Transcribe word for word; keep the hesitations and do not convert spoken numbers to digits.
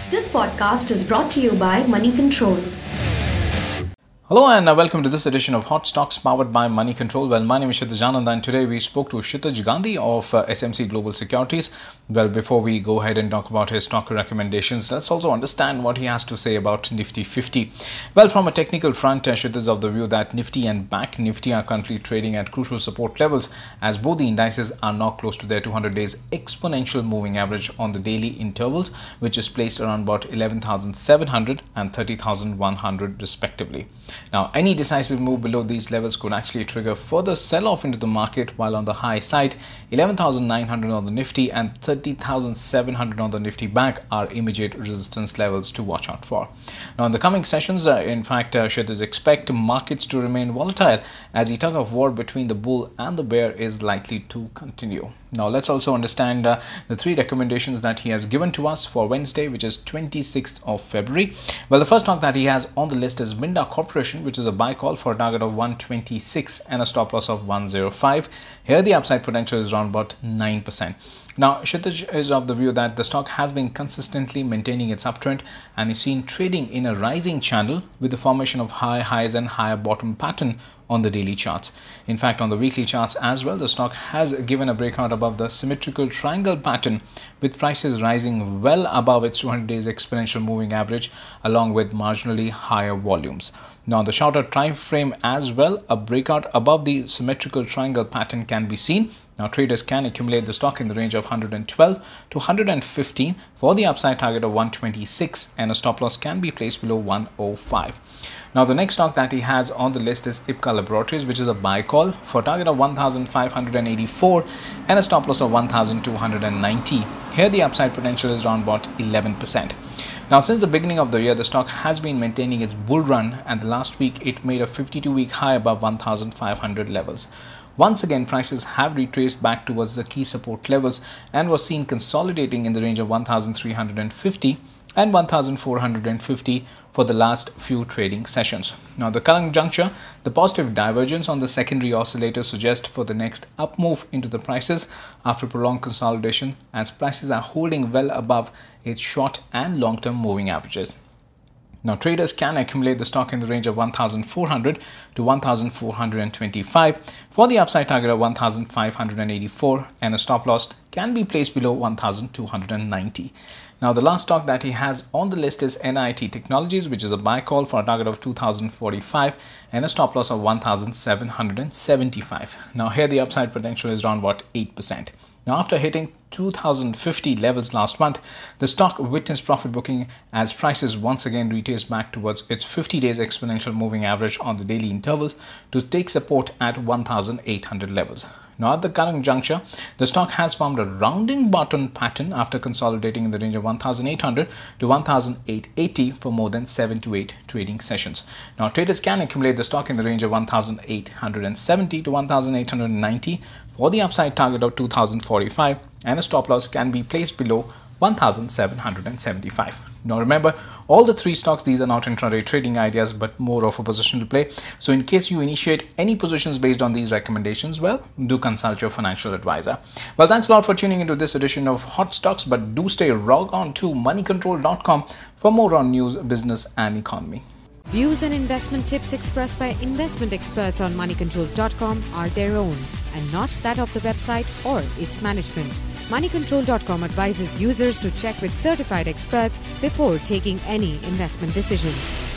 This podcast is brought to you by Money Control. Hello and uh, welcome to this edition of Hot Stocks powered by Money Control. Well, my name is Kshitij Anand and today we spoke to Kshitij Gandhi of uh, S M C Global Securities. Well, before we go ahead and talk about his stock recommendations, let's also understand what he has to say about Nifty fifty. Well, from a technical front, uh, Kshitij is of the view that Nifty and Bank Nifty are currently trading at crucial support levels as both the indices are now close to their two hundred days exponential moving average on the daily intervals, which is placed around about eleven thousand seven hundred and thirty thousand one hundred respectively. Now, any decisive move below these levels could actually trigger further sell-off into the market, while on the high side, eleven thousand nine hundred on the Nifty and thirty thousand seven hundred on the Nifty Bank are immediate resistance levels to watch out for. Now, in the coming sessions, uh, in fact, uh, Kshitij expect markets to remain volatile as the tug of war between the bull and the bear is likely to continue. Now, let's also understand uh, the three recommendations that he has given to us for Wednesday, which is twenty-sixth of February. Well, the first stock that he has on the list is Minda Corporation, which is a buy call for a target of one twenty-six and a stop loss of one oh five. Here, the upside potential is around about nine percent. Now, Kshitij is of the view that the stock has been consistently maintaining its uptrend and is seen trading in a rising channel with the formation of high highs and higher bottom pattern on the daily charts. In fact, on the weekly charts as well, the stock has given a breakout above the symmetrical triangle pattern with prices rising well above its two hundred days exponential moving average along with marginally higher volumes. Now, the shorter time frame as well, a breakout above the symmetrical triangle pattern can be seen. Now, traders can accumulate the stock in the range of one hundred twelve to one hundred fifteen for the upside target of one twenty-six, and a stop loss can be placed below one oh five. Now, the next stock that he has on the list is Ipca Laboratories, which is a buy call for a target of one thousand five hundred eighty-four and a stop loss of one thousand two hundred ninety. Here, the upside potential is around about eleven percent. Now, since the beginning of the year, the stock has been maintaining its bull run, and the last week it made a fifty-two week high above one thousand five hundred levels. Once again, prices have retraced back towards the key support levels and was seen consolidating in the range of one thousand three hundred fifty and one thousand four hundred fifty for the last few trading sessions. Now, the current juncture, the positive divergence on the secondary oscillator suggests for the next up move into the prices after prolonged consolidation, as prices are holding well above its short and long-term moving averages. Now, traders can accumulate the stock in the range of one thousand four hundred to one thousand four hundred twenty-five for the upside target of one thousand five hundred eighty-four, and a stop loss can be placed below one thousand two hundred ninety. Now, the last stock that he has on the list is N I T Technologies, which is a buy call for a target of two thousand forty-five and a stop loss of one thousand seven hundred seventy-five. Now, here the upside potential is around about eight percent. Now, after hitting two thousand fifty levels last month, the stock witnessed profit booking as prices once again retraced back towards its fifty days exponential moving average on the daily intervals to take support at one thousand eight hundred levels. Now, at the current juncture, the stock has formed a rounding bottom pattern after consolidating in the range of one thousand eight hundred to one thousand eight hundred eighty for more than seven to eight trading sessions. Now, traders can accumulate the stock in the range of one thousand eight hundred seventy to one thousand eight hundred ninety for the upside target of two thousand forty-five, and a stop loss can be placed below one thousand seven hundred seventy-five. Now, remember, all the three stocks, these are not intraday trading ideas, but more of a position to play. So, in case you initiate any positions based on these recommendations, well, do consult your financial advisor. Well, thanks a lot for tuning into this edition of Hot Stocks, but do stay logged on to money control dot com for more on news, business, and economy. Views and investment tips expressed by investment experts on money control dot com are their own and not that of the website or its management. money control dot com advises users to check with certified experts before taking any investment decisions.